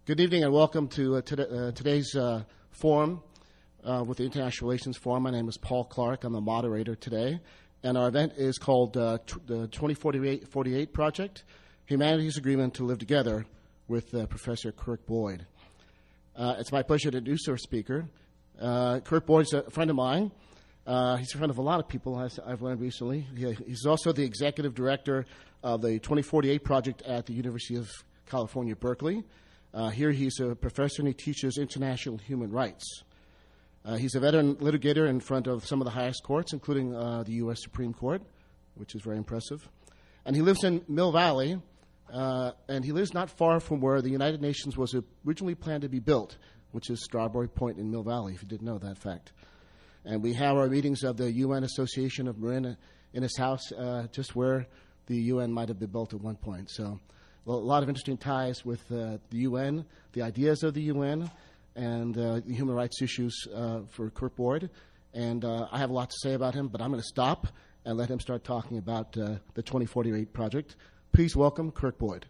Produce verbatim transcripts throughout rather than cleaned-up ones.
Good evening and welcome to uh, to, uh, today's uh, forum uh, with the International Relations Forum. My name is Paul Clark. I'm the moderator today. And our event is called uh, t- the twenty forty-eight Project, Humanity's Agreement to Live Together, with uh, Professor Kirk Boyd. Uh, it's my pleasure to introduce our speaker. Uh, Kirk Boyd's a friend of mine. Uh, he's a friend of a lot of people, as I've learned recently. He, he's also the executive director of the twenty forty-eight Project at the University of California, Berkeley. Uh, here he's a professor and he teaches international human rights. Uh, he's a veteran litigator in front of some of the highest courts, including uh, the U S Supreme Court, which is very impressive. And he lives in Mill Valley, uh, and he lives not far from where the United Nations was originally planned to be built, which is Strawberry Point in Mill Valley, if you didn't know that fact. And we have our meetings of the U N Association of Marin in his house, uh, just where the U N might have been built at one point. So well, a lot of interesting ties with uh, the U N, the ideas of the U N, and uh, the human rights issues uh, for Kirk Boyd. And uh, I have a lot to say about him, but I'm going to stop and let him start talking about uh, the twenty forty-eight Project. Please welcome Kirk Boyd.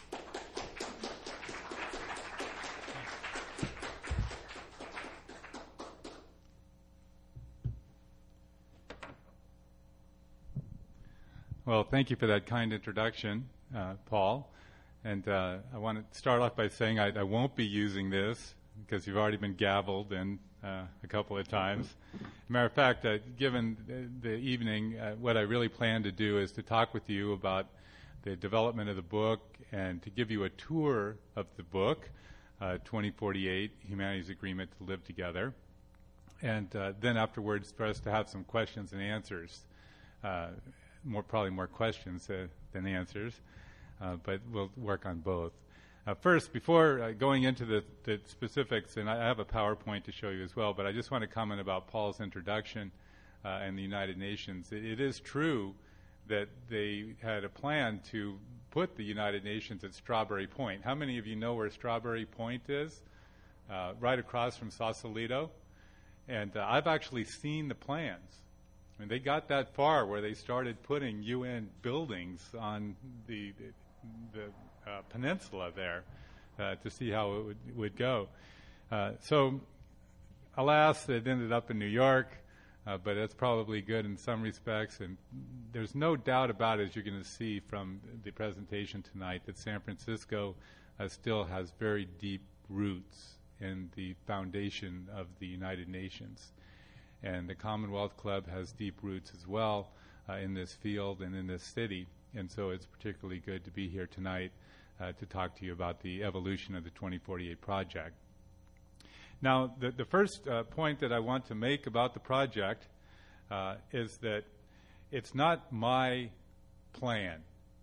Well, thank you for that kind introduction, uh, Paul. And uh, I want to start off by saying I, I won't be using this because you've already been gavelled in uh, a couple of times. Matter of fact, uh, given the, the evening, uh, what I really plan to do is to talk with you about the development of the book and to give you a tour of the book, uh, twenty forty-eight, Humanity's Agreement to Live Together. And uh, then afterwards for us to have some questions and answers, uh, more probably more questions uh, than answers. Uh, but we'll work on both. Uh, first, before uh, going into the, the specifics, and I have a PowerPoint to show you as well, but I just want to comment about Paul's introduction uh, and the United Nations. It, it is true that they had a plan to put the United Nations at Strawberry Point. How many of you know where Strawberry Point is? Uh, right across from Sausalito. And uh, I've actually seen the plans. I mean, they got that far where they started putting U N buildings on the, the the uh, peninsula there uh, to see how it would, would go. Uh, so, alas, it ended up in New York, uh, but it's probably good in some respects. And there's no doubt about it, as you're going to see from the presentation tonight, that San Francisco uh, still has very deep roots in the foundation of the United Nations. And the Commonwealth Club has deep roots as well uh, in this field and in this city. And so it's particularly good to be here tonight uh, to talk to you about the evolution of the twenty forty-eight Project. Now, the, the first uh, point that I want to make about the project uh, is that it's not my plan.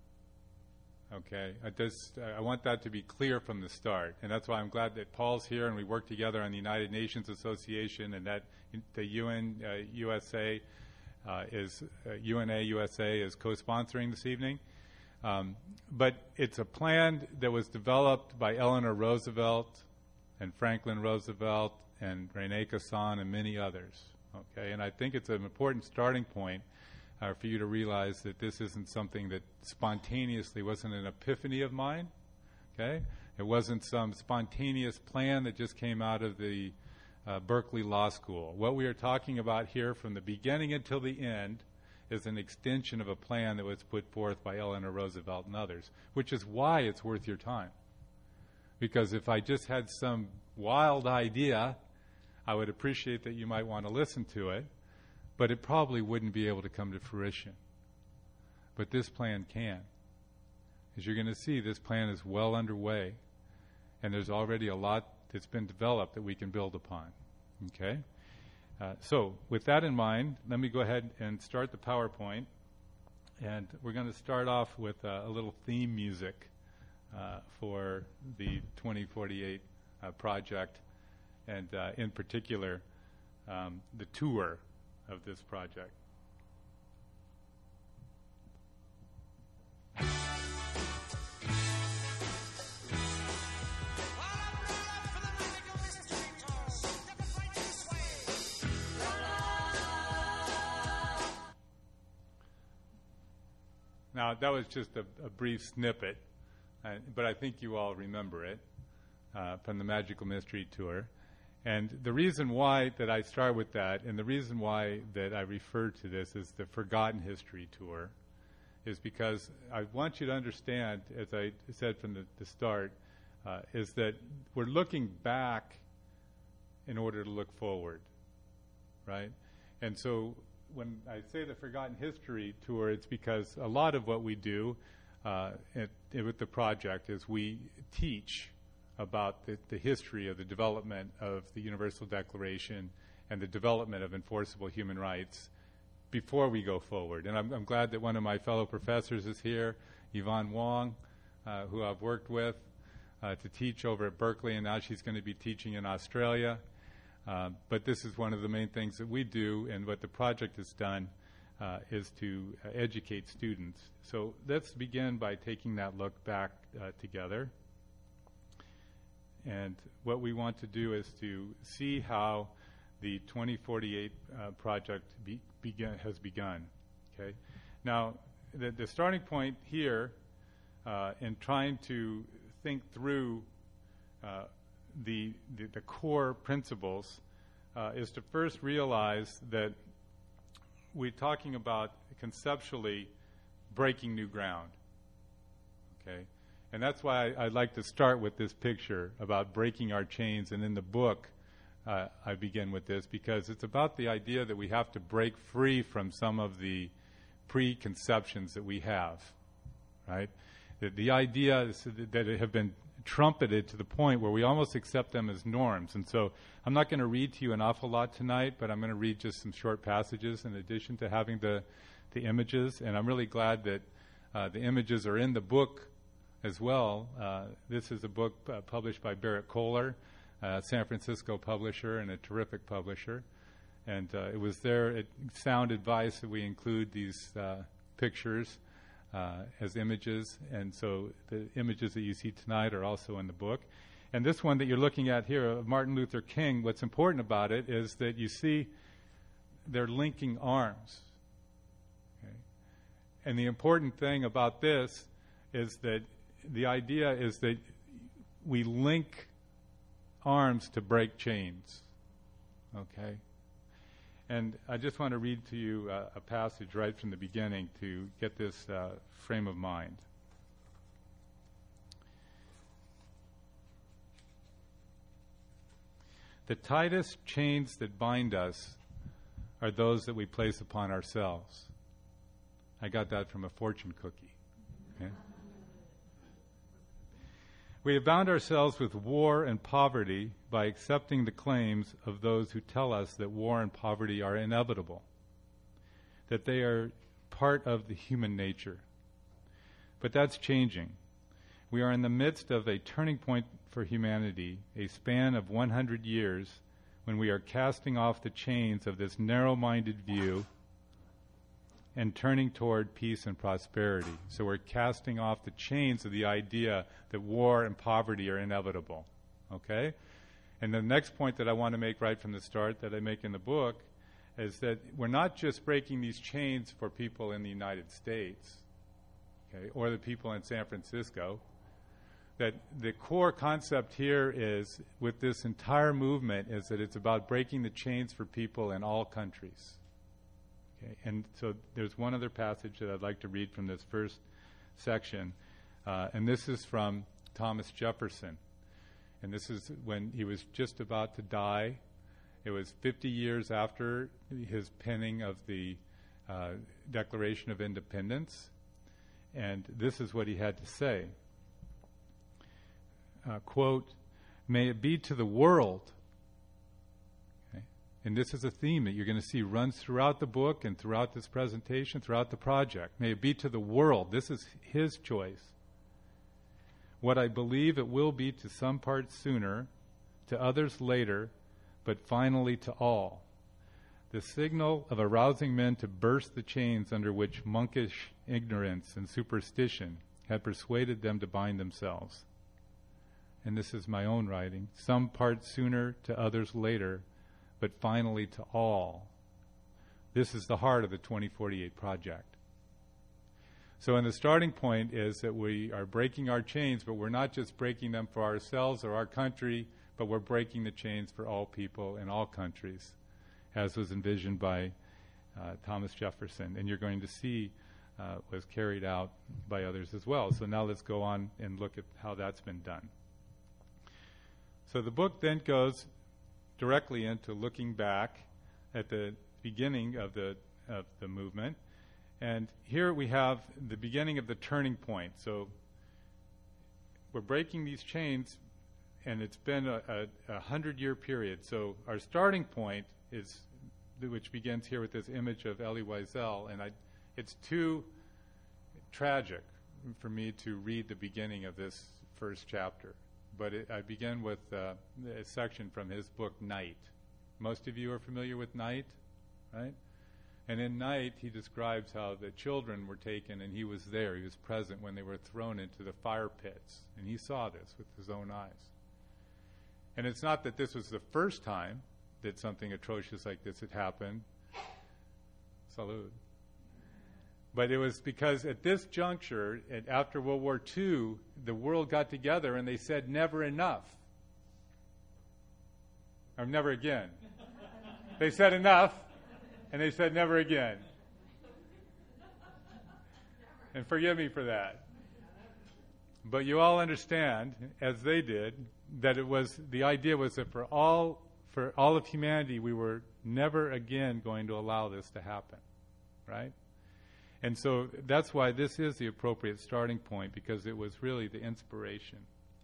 Okay, I just I want that to be clear from the start, and that's why I'm glad that Paul's here and we work together on the United Nations Association, and that the U N uh, U S A uh, is uh, U N A U S A is co-sponsoring this evening. Um, but it's a plan that was developed by Eleanor Roosevelt and Franklin Roosevelt and Rene Casson and many others. Okay, and I think it's an important starting point uh, for you to realize that this isn't something that spontaneously wasn't an epiphany of mine. Okay, it wasn't some spontaneous plan that just came out of the uh, Berkeley Law School. What we are talking about here from the beginning until the end is an extension of a plan that was put forth by Eleanor Roosevelt and others, which is why it's worth your time. Because if I just had some wild idea, I would appreciate that you might want to listen to it, but it probably wouldn't be able to come to fruition. But this plan can. As you're going to see, this plan is well underway, and there's already a lot that's been developed that we can build upon. Okay? Uh, so, with that in mind, let me go ahead and start the PowerPoint, and we're going to start off with uh, a little theme music uh, for the twenty forty-eight uh, project, and uh, in particular, um, the tour of this project. Now, that was just a, a brief snippet, uh, but I think you all remember it. uh, from the Magical Mystery Tour. And the reason why that I start with that, and the reason why that I refer to this as the Forgotten History Tour, is because I want you to understand, as I said from the, the start, uh, is that we're looking back in order to look forward, right? And so when I say the Forgotten History Tour, it's because a lot of what we do uh, at, with the project is we teach about the, the history of the development of the Universal Declaration and the development of enforceable human rights before we go forward. And I'm, I'm glad that one of my fellow professors is here, Yvonne Wong, uh, who I've worked with uh, to teach over at Berkeley, and now she's going to be teaching in Australia. Uh, but this is one of the main things that we do, and what the project has done uh, is to uh, educate students. So let's begin by taking that look back uh, together. And what we want to do is to see how the twenty forty-eight uh, project be, begin, has begun. Okay. Now, the, the starting point here uh, in trying to think through uh, the, the the core principles uh, is to first realize that we're talking about conceptually breaking new ground. Okay. And that's why I, I'd like to start with this picture about breaking our chains. And in the book, uh, I begin with this because it's about the idea that we have to break free from some of the preconceptions that we have, right? That the ideas that have been trumpeted to the point where we almost accept them as norms. And so I'm not going to read to you an awful lot tonight, but I'm going to read just some short passages in addition to having the, the images. And I'm really glad that uh, the images are in the book as well. Uh, this is a book uh, published by Barrett Kohler, a San Francisco publisher and a terrific publisher. And uh, it was their sound advice that we include these uh, pictures uh, as images. And so the images that you see tonight are also in the book. And this one that you're looking at here of Martin Luther King, what's important about it is that you see they're linking arms. Okay? And the important thing about this is that the idea is that we link arms to break chains, okay? And I just want to read to you uh, a passage right from the beginning to get this uh, frame of mind. The tightest chains that bind us are those that we place upon ourselves. I got that from a fortune cookie. Okay? We have bound ourselves with war and poverty by accepting the claims of those who tell us that war and poverty are inevitable, that they are part of the human nature. But that's changing. We are in the midst of a turning point for humanity, a span of one hundred years, when we are casting off the chains of this narrow-minded view and turning toward peace and prosperity. So we're casting off the chains of the idea that war and poverty are inevitable. Okay? And the next point that I want to make right from the start that I make in the book is that we're not just breaking these chains for people in the United States, okay, or the people in San Francisco. That the core concept here is, with this entire movement, is that it's about breaking the chains for people in all countries. Okay, and so there's one other passage that I'd like to read from this first section, uh, and this is from Thomas Jefferson. And this is when he was just about to die. It was fifty years after his penning of the uh, Declaration of Independence. And this is what he had to say. Uh, quote, "May it be to the world," okay? And this is a theme that you're going to see runs throughout the book and throughout this presentation, throughout the project. May it be to the world. This is his choice. What I believe it will be to some parts sooner, to others later, but finally to all. The signal of arousing men to burst the chains under which monkish ignorance and superstition had persuaded them to bind themselves. And this is my own writing, some parts sooner, to others later, but finally to all. This is the heart of the twenty forty-eight project. So in the starting point is that we are breaking our chains, but we're not just breaking them for ourselves or our country, but we're breaking the chains for all people in all countries, as was envisioned by uh, Thomas Jefferson. And you're going to see uh, was carried out by others as well. So now let's go on and look at how that's been done. So the book then goes directly into looking back at the beginning of the of the movement. And here we have the beginning of the turning point. So we're breaking these chains, and it's been a, a, a hundred-year period. So our starting point is, which begins here with this image of Elie Wiesel, and I, it's too tragic for me to read the beginning of this first chapter. But it, I begin with uh, a section from his book, Night. Most of you are familiar with Night, right? And in Night, he describes how the children were taken, and he was there. He was present when they were thrown into the fire pits, and he saw this with his own eyes. And it's not that this was the first time that something atrocious like this had happened. Salud. But it was because at this juncture, and after World War Two, the world got together and they said, never enough. Or never again. They said enough. And they said, never again. And forgive me for that. But you all understand, as they did, that it was, the idea was that for all, for all of humanity, we were never again going to allow this to happen. Right? And so that's why this is the appropriate starting point, because it was really the inspiration.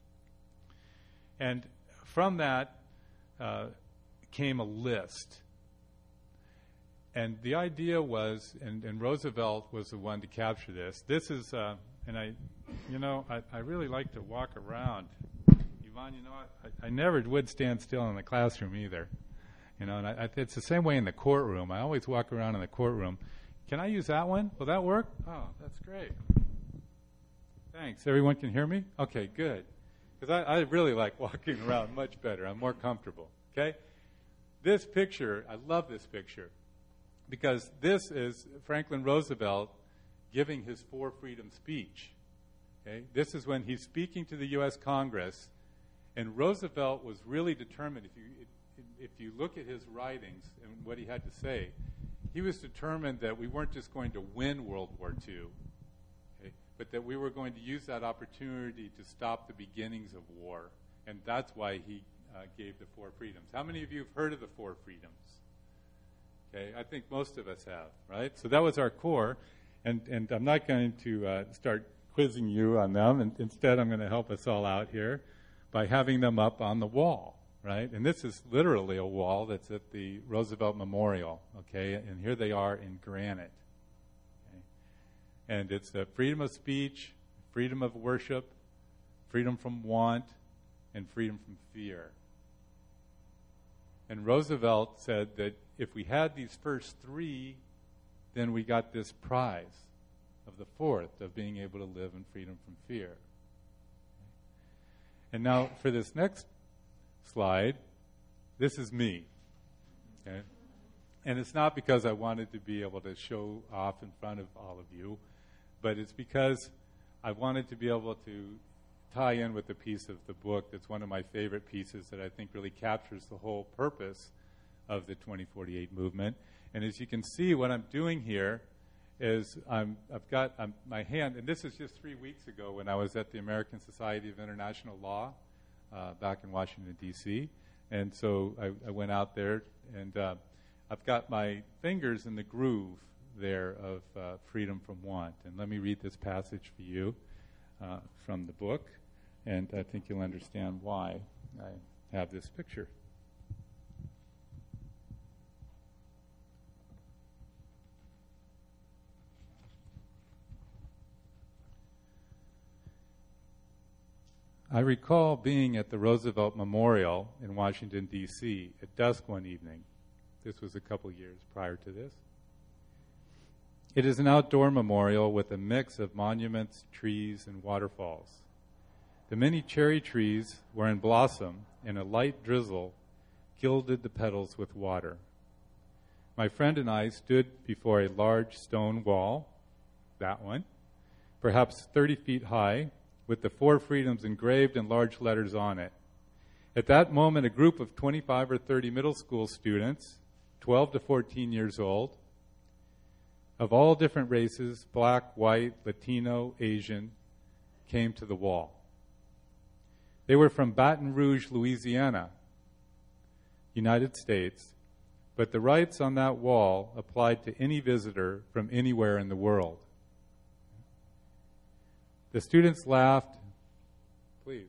And from that uh, came a list. And the idea was, and, and Roosevelt was the one to capture this. This is, uh, and I, you know, I, I really like to walk around. Yvonne, you know, I, I never would stand still in the classroom either. You know, and I, I, it's the same way in the courtroom. I always walk around in the courtroom. Can I use that one? Will that work? Oh, that's great. Thanks. Everyone can hear me? Okay, good. Because I, I really like walking around much better. I'm more comfortable. Okay? This picture, I love this picture. Because this is Franklin Roosevelt giving his For Freedom speech. Okay? This is when he's speaking to the U S Congress, and Roosevelt was really determined. If you if you look at his writings and what he had to say, he was determined that we weren't just going to win World War Two, okay, but that we were going to use that opportunity to stop the beginnings of war, and that's why he uh, gave the Four Freedoms. How many of you have heard of the Four Freedoms? Okay, I think most of us have, right? So that was our core, and, and I'm not going to uh, start quizzing you on them, and instead I'm going to help us all out here by having them up on the wall, right? And this is literally a wall that's at the Roosevelt Memorial, okay? And here they are in granite. Okay? And it's the freedom of speech, freedom of worship, freedom from want, and freedom from fear. And Roosevelt said that if we had these first three, then we got this prize of the fourth, of being able to live in freedom from fear. And now for this next slide, this is me. Okay? And it's not because I wanted to be able to show off in front of all of you, but it's because I wanted to be able to tie in with a piece of the book that's one of my favorite pieces that I think really captures the whole purpose of the twenty forty-eight movement. And as you can see, what I'm doing here is I'm, I've got um, my hand, and this is just three weeks ago when I was at the American Society of International Law uh, back in Washington, D C And so I, I went out there, and uh, I've got my fingers in the groove there of uh, freedom from want. And let me read this passage for you uh, from the book, and I think you'll understand why I have this picture. I recall being at the Roosevelt Memorial in Washington, D C at dusk one evening. This was a couple years prior to this. It is an outdoor memorial with a mix of monuments, trees, and waterfalls. The many cherry trees were in blossom, and a light drizzle gilded the petals with water. My friend and I stood before a large stone wall, that one, perhaps thirty feet high, with the four freedoms engraved in large letters on it. At that moment, a group of twenty-five or thirty middle school students, twelve to fourteen years old, of all different races, black, white, Latino, Asian, came to the wall. They were from Baton Rouge, Louisiana, United States, but the rights on that wall applied to any visitor from anywhere in the world. The students laughed, please,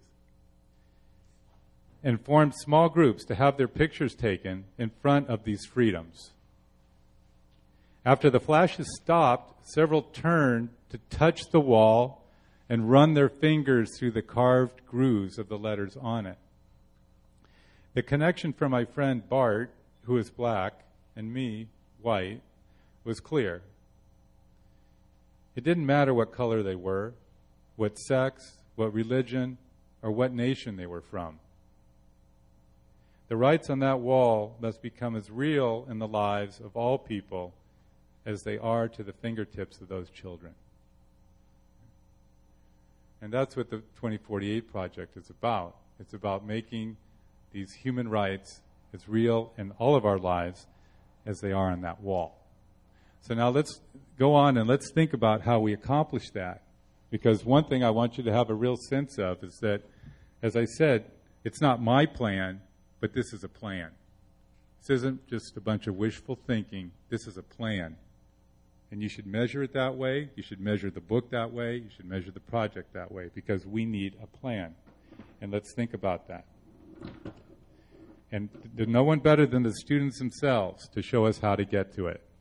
and formed small groups to have their pictures taken in front of these freedoms. After the flashes stopped, several turned to touch the wall and run their fingers through the carved grooves of the letters on it. The connection from my friend Bart, who is black, and me, white, was clear. It didn't matter what color they were, what sex, what religion, or what nation they were from. The rights on that wall must become as real in the lives of all people as they are to the fingertips of those children. And that's what the twenty forty-eight Project is about. It's about making these human rights as real in all of our lives as they are on that wall. So now let's go on and let's think about how we accomplish that. Because one thing I want you to have a real sense of is that, as I said, it's not my plan, but this is a plan. This isn't just a bunch of wishful thinking. This is a plan. And you should measure it that way. You should measure the book that way. You should measure the project that way, because we need a plan. And let's think about that. And there's no one better than the students themselves to show us how to get to it.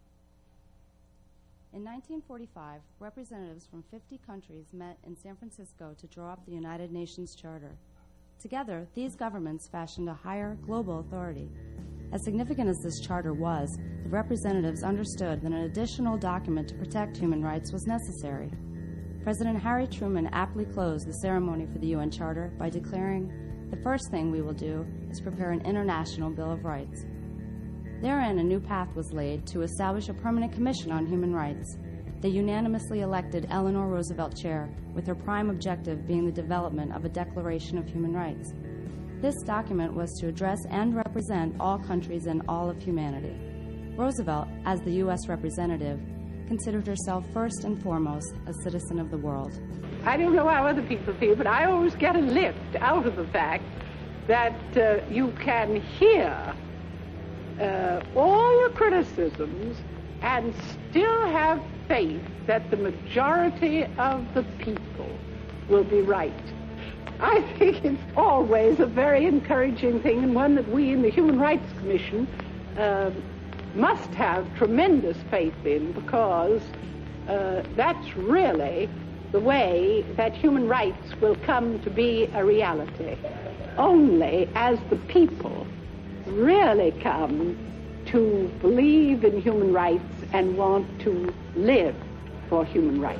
In nineteen forty-five, representatives from fifty countries met in San Francisco to draw up the United Nations Charter. Together, these governments fashioned a higher global authority. As significant as this charter was, the representatives understood that an additional document to protect human rights was necessary. President Harry Truman aptly closed the ceremony for the U N Charter by declaring, "The first thing we will do is prepare an international Bill of Rights." Therein, a new path was laid to establish a permanent commission on human rights. They unanimously elected Eleanor Roosevelt chair, with her prime objective being the development of a Declaration of Human Rights. This document was to address and represent all countries and all of humanity. Roosevelt, as the U S representative, considered herself first and foremost a citizen of the world. I don't know how other people feel, but I always get a lift out of the fact that uh, you can hear uh, all your criticisms and still have faith that the majority of the people will be right. I think it's always a very encouraging thing, and one that we in the Human Rights Commission uh, must have tremendous faith in, because uh, that's really the way that human rights will come to be a reality. Only as the people really come to believe in human rights and want to live for human rights.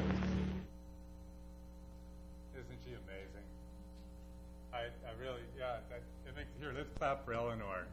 Isn't she amazing? I, I really, yeah, that, it makes, here, let's clap for Eleanor.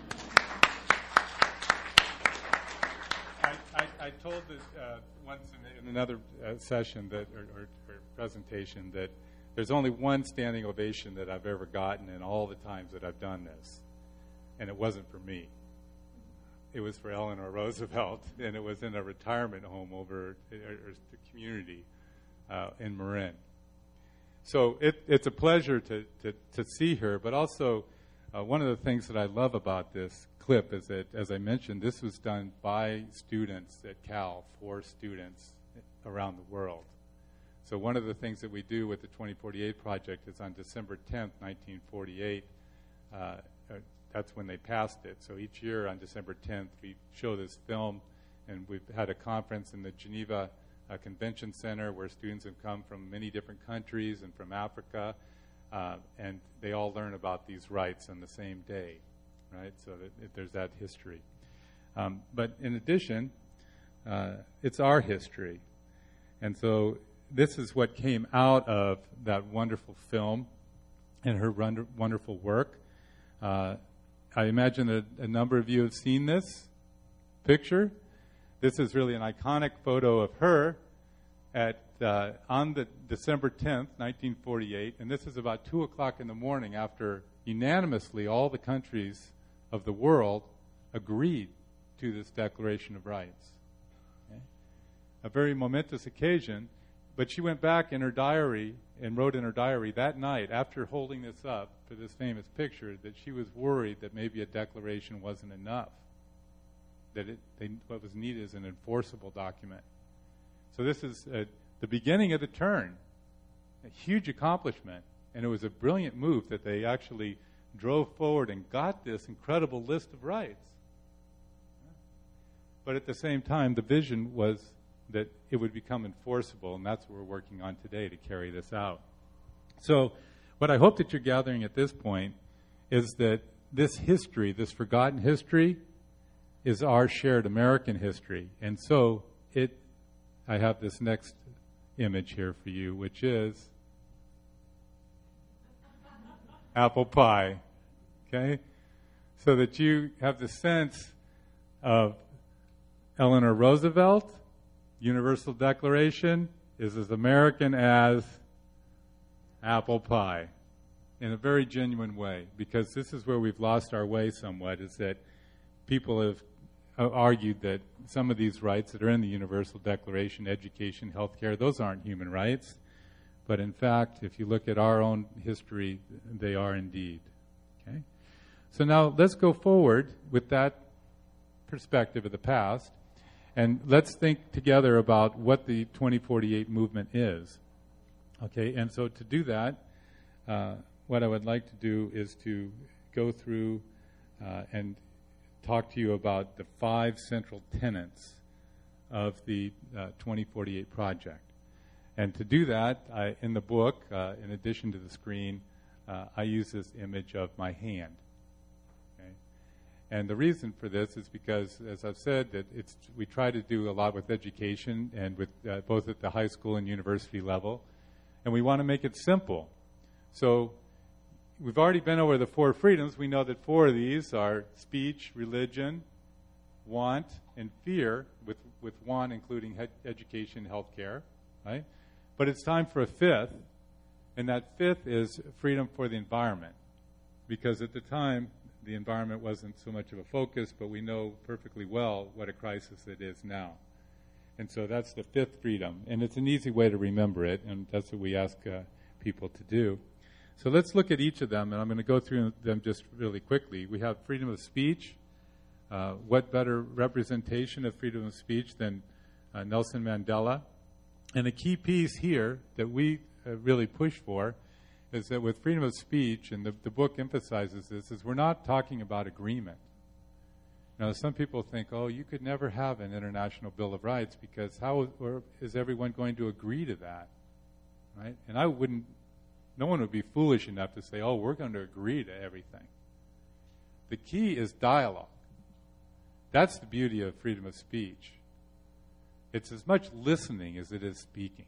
I, I, I told this uh, once in, in another uh, session that, or, or, or presentation, that there's only one standing ovation that I've ever gotten in all the times that I've done this, and it wasn't for me. It was for Eleanor Roosevelt, and it was in a retirement home over or, or the community uh, in Marin. So it, it's a pleasure to, to, to see her, but also uh, one of the things that I love about this clip is that, as I mentioned, this was done by students at Cal for students around the world. So one of the things that we do with the twenty forty-eight Project is on December tenth, nineteen forty-eight, uh, that's when they passed it. So each year on December tenth, we show this film, and we've had a conference in the Geneva uh, Convention Center where students have come from many different countries and from Africa, uh, and they all learn about these rights on the same day, right? So that, that there's that history. Um, but in addition, uh, it's our history. And so this is what came out of that wonderful film and her wonder, wonderful work. Uh, I imagine that a number of you have seen this picture. This is really an iconic photo of her at uh, on the December tenth, nineteen forty-eight, and this is about two o'clock in the morning after unanimously all the countries of the world agreed to this Declaration of Rights. Okay? A very momentous occasion, but she went back in her diary and wrote in her diary that night, after holding this up for this famous picture, that she was worried that maybe a declaration wasn't enough, that it, they, what was needed is an enforceable document. So this is uh, the beginning of the turn, a huge accomplishment, and it was a brilliant move that they actually drove forward and got this incredible list of rights. But at the same time, the vision was that it would become enforceable, and that's what we're working on today to carry this out. So what I hope that you're gathering at this point is that this history, this forgotten history, is our shared American history. And so it, I have this next image here for you, which is apple pie, okay? So that you have the sense of Eleanor Roosevelt, Universal Declaration is as American as apple pie in a very genuine way, because this is where we've lost our way somewhat, is that people have uh, argued that some of these rights that are in the Universal Declaration, education, health care, those aren't human rights. But in fact, if you look at our own history, they are indeed. Okay? So now let's go forward with that perspective of the past, and let's think together about what the twenty forty-eight movement is. Okay, and so to do that, uh, what I would like to do is to go through uh, and talk to you about the five central tenets of the uh, twenty forty-eight project. And to do that, I, in the book, uh, in addition to the screen, uh, I use this image of my hand. Okay? And the reason for this is because, as I've said, that it's we try to do a lot with education and with uh, both at the high school and university level, and we want to make it simple. So we've already been over the four freedoms. We know that four of these are speech, religion, want, and fear, with, with want including he- education, health care, right? But it's time for a fifth, and that fifth is freedom for the environment. Because at the time, the environment wasn't so much of a focus, but we know perfectly well what a crisis it is now. And so that's the fifth freedom. And it's an easy way to remember it, and that's what we ask uh, people to do. So let's look at each of them, and I'm going to go through them just really quickly. We have freedom of speech. Uh, what better representation of freedom of speech than uh, Nelson Mandela? And a key piece here that we uh, really push for is that with freedom of speech, and the, the book emphasizes this, is we're not talking about agreement. Now, some people think, oh, you could never have an international Bill of Rights because how or is everyone going to agree to that, right? And I wouldn't, no one would be foolish enough to say, oh, we're going to agree to everything. The key is dialogue. That's the beauty of freedom of speech. It's as much listening as it is speaking.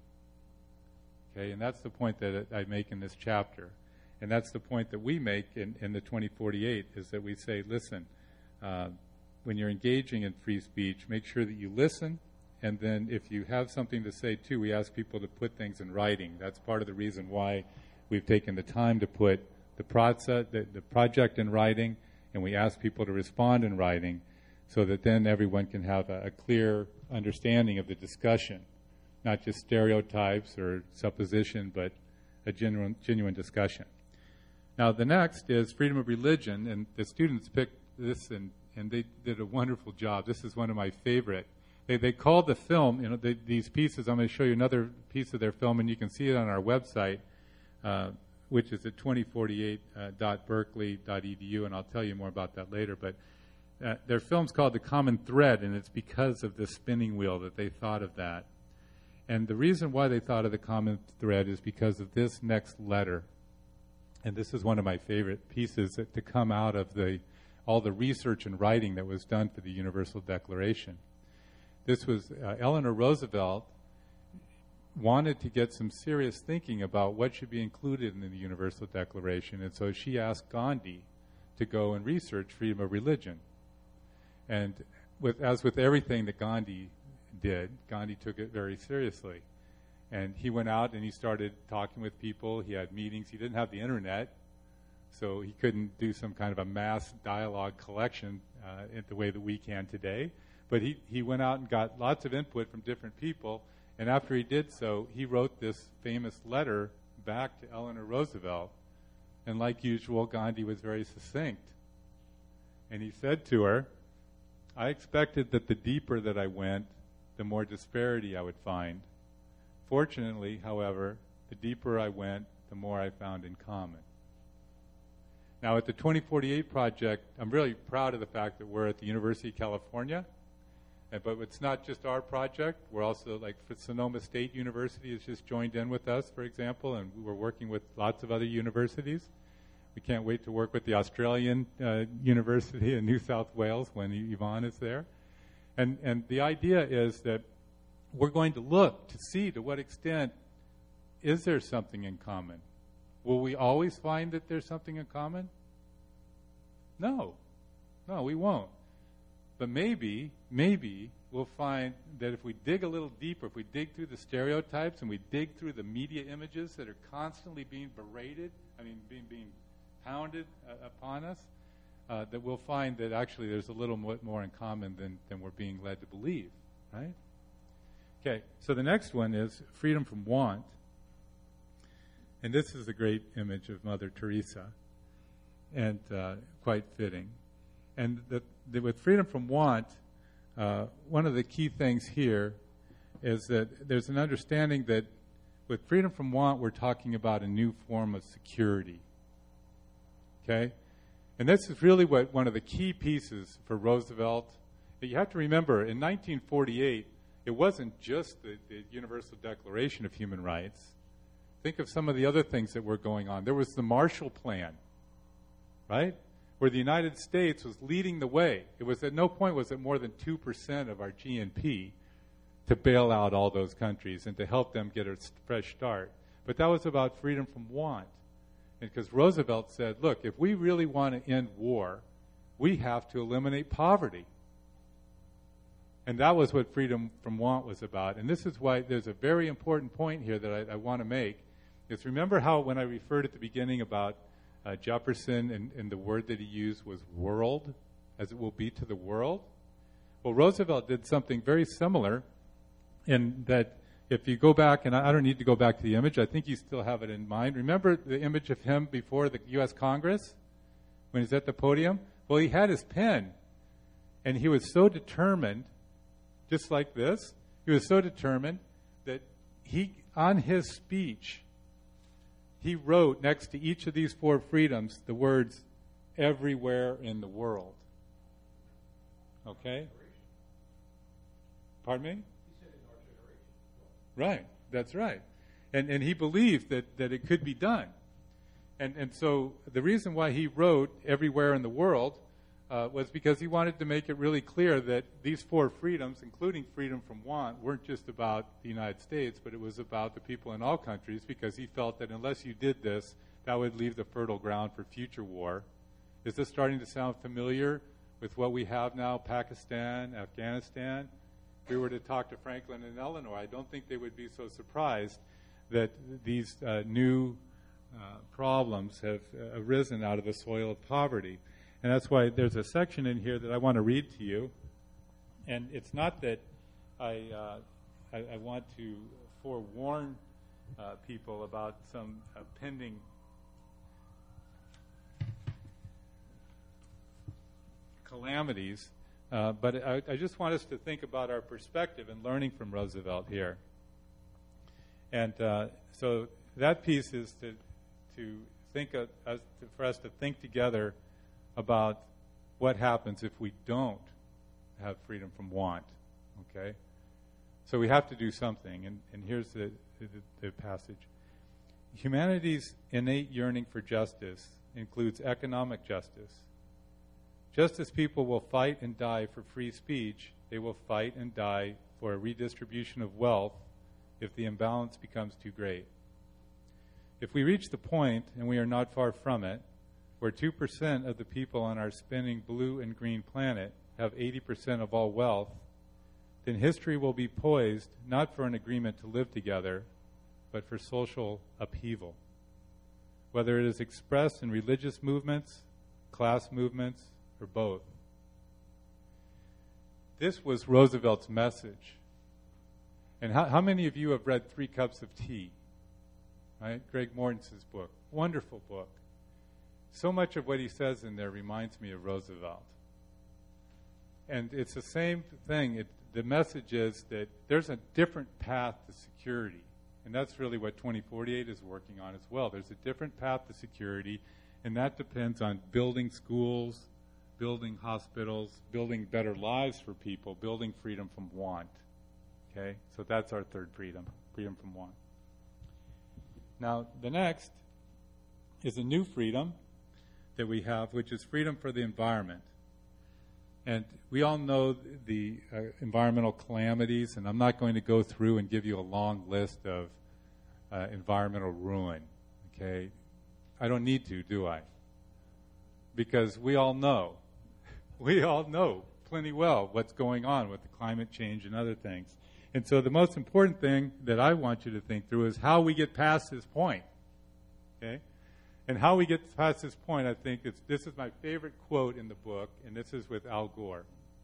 Okay, and that's the point that I make in this chapter. And that's the point that we make in, in the twenty forty-eight, is that we say, listen, uh, when you're engaging in free speech, make sure that you listen. And then if you have something to say, too, we ask people to put things in writing. That's part of the reason why we've taken the time to put the, process, the, the project in writing, and we ask people to respond in writing so that then everyone can have a, a clear understanding of the discussion, not just stereotypes or supposition, but a genuine, genuine discussion. Now, the next is freedom of religion, and the students picked this, and, and they did a wonderful job. This is one of my favorite. They, they called the film, you know, they, these pieces. I'm going to show you another piece of their film, and you can see it on our website, uh, which is at twenty forty-eight dot berkeley dot e d u, and I'll tell you more about that later. But uh, their film's called The Common Thread, and it's because of the spinning wheel that they thought of that. And the reason why they thought of the common thread is because of this next letter. And this is one of my favorite pieces that, to come out of the all the research and writing that was done for the Universal Declaration. This was uh, Eleanor Roosevelt wanted to get some serious thinking about what should be included in the Universal Declaration, and so she asked Gandhi to go and research freedom of religion. And with, as with everything that Gandhi did, Gandhi took it very seriously. And he went out and he started talking with people. He had meetings. He didn't have the internet, so he couldn't do some kind of a mass dialogue collection uh, in the way that we can today. But he, he went out and got lots of input from different people. And after he did so, he wrote this famous letter back to Eleanor Roosevelt. And like usual, Gandhi was very succinct. And he said to her, I expected that the deeper that I went, the more disparity I would find. Fortunately, however, the deeper I went, the more I found in common. Now, at the twenty forty-eight Project, I'm really proud of the fact that we're at the University of California. Uh, but it's not just our project. We're also, like, Sonoma State University has just joined in with us, for example, and we're working with lots of other universities. We can't wait to work with the Australian uh, University in New South Wales when Yvonne is there. And, and the idea is that we're going to look to see to what extent is there something in common. Will we always find that there's something in common? No. No, we won't. But maybe, maybe we'll find that if we dig a little deeper, if we dig through the stereotypes and we dig through the media images that are constantly being berated, I mean, being, being pounded uh, upon us, uh, that we'll find that actually there's a little mo- more in common than, than we're being led to believe, right? Okay, so the next one is freedom from want. And this is a great image of Mother Teresa, and uh, quite fitting. And the, the, with freedom from want, uh, one of the key things here is that there's an understanding that with freedom from want, we're talking about a new form of security. Okay? And this is really what one of the key pieces for Roosevelt. You have to remember, in nineteen forty-eight, it wasn't just the, the Universal Declaration of Human Rights. Think of some of the other things that were going on. There was the Marshall Plan, right? Where the United States was leading the way. It was at no point was it more than two percent of our G N P to bail out all those countries and to help them get a fresh start. But that was about freedom from want. Because Roosevelt said, look, if we really want to end war, we have to eliminate poverty. And that was what freedom from want was about. And this is why there's a very important point here that I, I want to make. Is remember how when I referred at the beginning about uh, Jefferson and, and the word that he used was world, as it will be to the world? Well, Roosevelt did something very similar in that if you go back, and I, I don't need to go back to the image, I think you still have it in mind. Remember the image of him before the U S Congress when he's at the podium? Well, he had his pen, and he was so determined, just like this, he was so determined that he, on his speech, he wrote next to each of these four freedoms the words, everywhere in the world. Okay? Pardon me? He said in our generation. Right, that's right. And and he believed that, that it could be done. And and so the reason why he wrote everywhere in the world Uh, was because he wanted to make it really clear that these four freedoms, including freedom from want, weren't just about the United States, but it was about the people in all countries, because he felt that unless you did this, that would leave the fertile ground for future war. Is this starting to sound familiar with what we have now, Pakistan, Afghanistan? If we were to talk to Franklin and Eleanor, I don't think they would be so surprised that these uh, new uh, problems have uh, arisen out of the soil of poverty. And that's why there's a section in here that I want to read to you. And it's not that I, uh, I, I want to forewarn uh, people about some uh, pending calamities, uh, but I, I just want us to think about our perspective and learning from Roosevelt here. And uh, so that piece is to, to think of, uh, for us to think together about what happens if we don't have freedom from want, okay? So we have to do something, and, and here's the, the, the passage. Humanity's innate yearning for justice includes economic justice. Just as people will fight and die for free speech, they will fight and die for a redistribution of wealth if the imbalance becomes too great. If we reach the point, and we are not far from it, where two percent of the people on our spinning blue and green planet have eighty percent of all wealth, then history will be poised not for an agreement to live together, but for social upheaval, whether it is expressed in religious movements, class movements, or both. This was Roosevelt's message. And how, how many of you have read Three Cups of Tea? Right? Greg Morton's book. Wonderful book. So much of what he says in there reminds me of Roosevelt. And it's the same thing. It, the message is that there's a different path to security. And that's really what twenty forty-eight is working on as well. There's a different path to security, and that depends on building schools, building hospitals, building better lives for people, building freedom from want. Okay? So that's our third freedom, freedom from want. Now, the next is a new freedom that we have, which is freedom for the environment. And we all know the uh, environmental calamities, and I'm not going to go through and give you a long list of uh, environmental ruin, okay? I don't need to, do I? Because we all know, we all know plenty well what's going on with the climate change and other things. And so the most important thing that I want you to think through is how we get past this point, okay? And how we get past this point, I think, it's, this is my favorite quote in the book, and this is with Al Gore.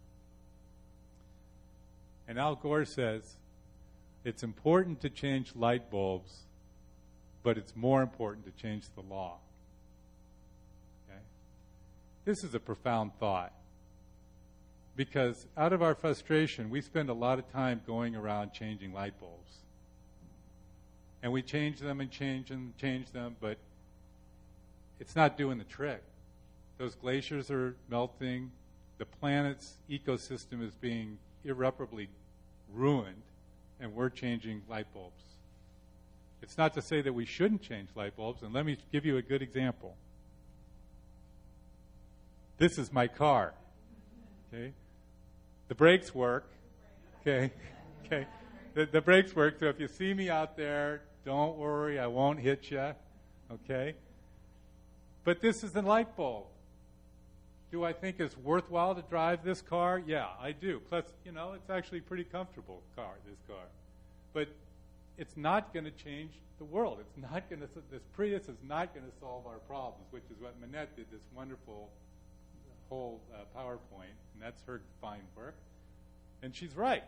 And Al Gore says, it's important to change light bulbs, but it's more important to change the law. Okay? This is a profound thought. Because out of our frustration, we spend a lot of time going around changing light bulbs. And we change them and change them, change them, but it's not doing the trick. Those glaciers are melting. The planet's ecosystem is being irreparably ruined, and we're changing light bulbs. It's not to say that we shouldn't change light bulbs, and let me give you a good example. This is my car. Okay? The brakes work. Okay? Okay? The, the brakes work, so if you see me out there, don't worry, I won't hit you. Okay? But this is a light bulb. Do I think it's worthwhile to drive this car? Yeah, I do. Plus, you know, it's actually a pretty comfortable car, this car. But it's not going to change the world. It's not going to, this Prius is not going to solve our problems, which is what Manette did, this wonderful whole uh, PowerPoint, and that's her fine work. And she's right.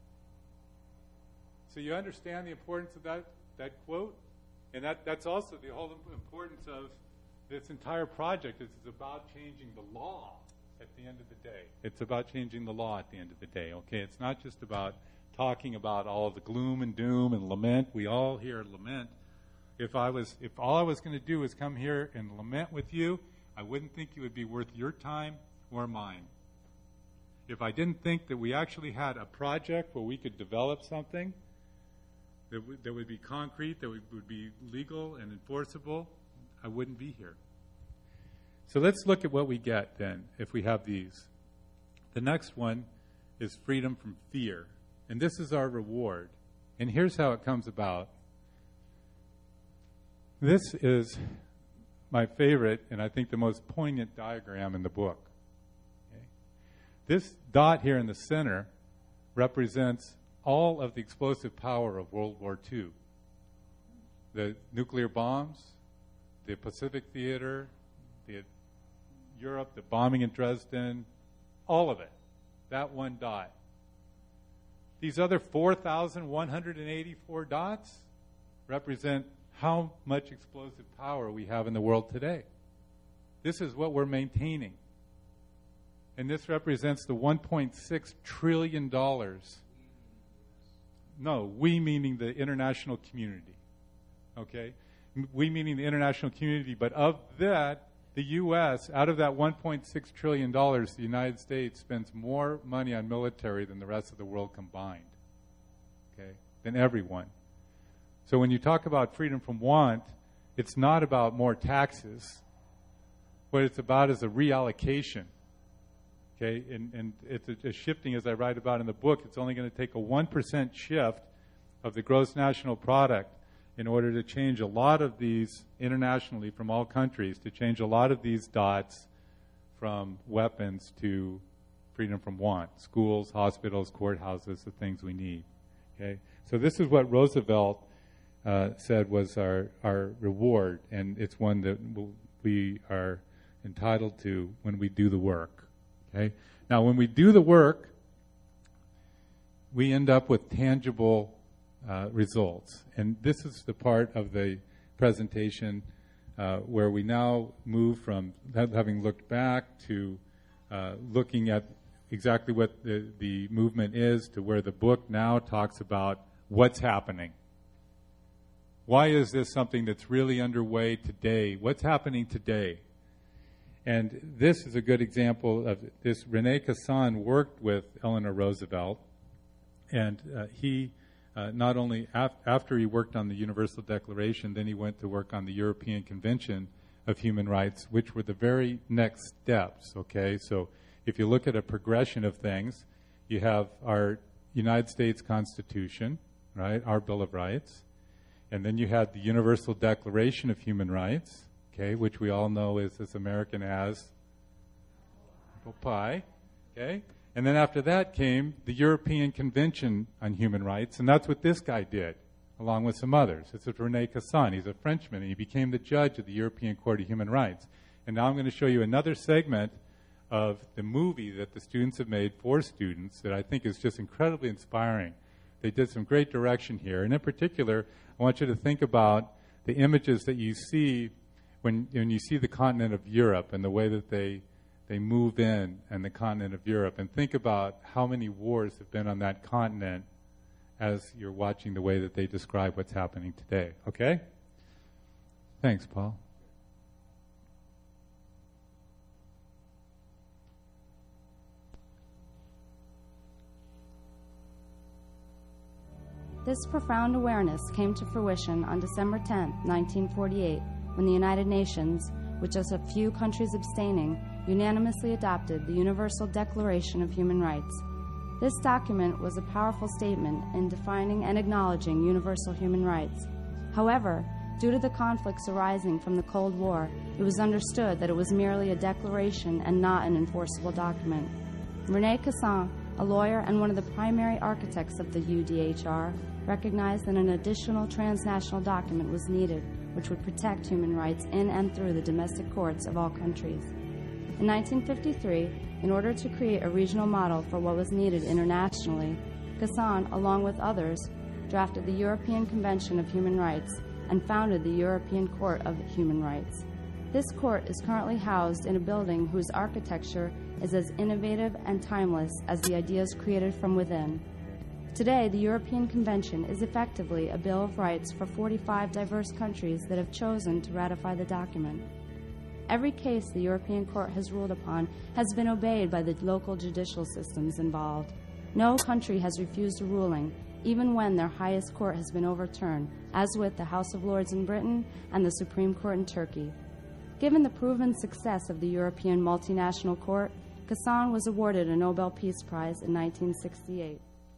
So you understand the importance of that, that quote? And that, that's also the whole importance of this entire project. Is about changing the law at the end of the day. It's about changing the law at the end of the day, okay? It's not just about talking about all the gloom and doom and lament. We all hear lament. If I was, if all I was going to do was come here and lament with you, I wouldn't think it would be worth your time or mine. If I didn't think that we actually had a project where we could develop something that, w- that would be concrete, that would, would be legal and enforceable, I wouldn't be here. So let's look at what we get then if we have these. The next one is freedom from fear. And this is our reward. And here's how it comes about. This is my favorite and I think the most poignant diagram in the book. Okay? This dot here in the center represents all of the explosive power of World War Two. The nuclear bombs, the Pacific Theater, the Europe, the bombing in Dresden, all of it. That one dot. These other four thousand one hundred eighty-four dots represent how much explosive power we have in the world today. This is what we're maintaining. And this represents the one point six trillion dollars. No, we meaning the international community. Okay? We meaning the international community, but of that, the U S, out of that one point six trillion dollars, the United States spends more money on military than the rest of the world combined, okay, than everyone. So when you talk about freedom from want, it's not about more taxes. What it's about is a reallocation, okay, and, and it's a, a shifting, as I write about in the book. It's only going to take a one percent shift of the gross national product in order to change a lot of these internationally from all countries, to change a lot of these dots from weapons to freedom from want, schools, hospitals, courthouses, the things we need. Okay, so this is what Roosevelt uh, said was our, our reward, and it's one that we are entitled to when we do the work. Okay? Now, when we do the work, we end up with tangible uh, results. And this is the part of the presentation uh, where we now move from having looked back to uh, looking at exactly what the, the movement is to where the book now talks about what's happening. Why is this something that's really underway today? What's happening today? And this is a good example of this. René Cassin worked with Eleanor Roosevelt, and uh, he uh, not only af- after he worked on the Universal Declaration, then he went to work on the European Convention of Human Rights, which were the very next steps, okay? So if you look at a progression of things, you have our United States Constitution, right, our Bill of Rights, and then you had the Universal Declaration of Human Rights, okay, which we all know is as American as apple pie, okay? And then after that came the European Convention on Human Rights, and that's what this guy did, along with some others. This is René Cassin. He's a Frenchman, and he became the judge of the European Court of Human Rights. And now I'm going to show you another segment of the movie that the students have made for students that I think is just incredibly inspiring. They did some great direction here. And in particular, I want you to think about the images that you see when, when you see the continent of Europe and the way that they they move in and the continent of Europe, and think about how many wars have been on that continent as you're watching the way that they describe what's happening today. Okay? Thanks, Paul. This profound awareness came to fruition on December tenth, nineteen forty-eight, when the United Nations, with just a few countries abstaining, unanimously adopted the Universal Declaration of Human Rights. This document was a powerful statement in defining and acknowledging universal human rights. However, due to the conflicts arising from the Cold War, it was understood that it was merely a declaration and not an enforceable document. René Cassin, a lawyer and one of the primary architects of the U D H R, recognized that an additional transnational document was needed which would protect human rights in and through the domestic courts of all countries. In nineteen fifty-three, in order to create a regional model for what was needed internationally, Cassin, along with others, drafted the European Convention of Human Rights and founded the European Court of Human Rights. This court is currently housed in a building whose architecture is as innovative and timeless as the ideas created from within. Today, the European Convention is effectively a Bill of Rights for forty-five diverse countries that have chosen to ratify the document. Every case the European Court has ruled upon has been obeyed by the local judicial systems involved. No country has refused a ruling, even when their highest court has been overturned, as with the House of Lords in Britain and the Supreme Court in Turkey. Given the proven success of the European Multinational Court, Cassin was awarded a Nobel Peace Prize in nineteen sixty-eight.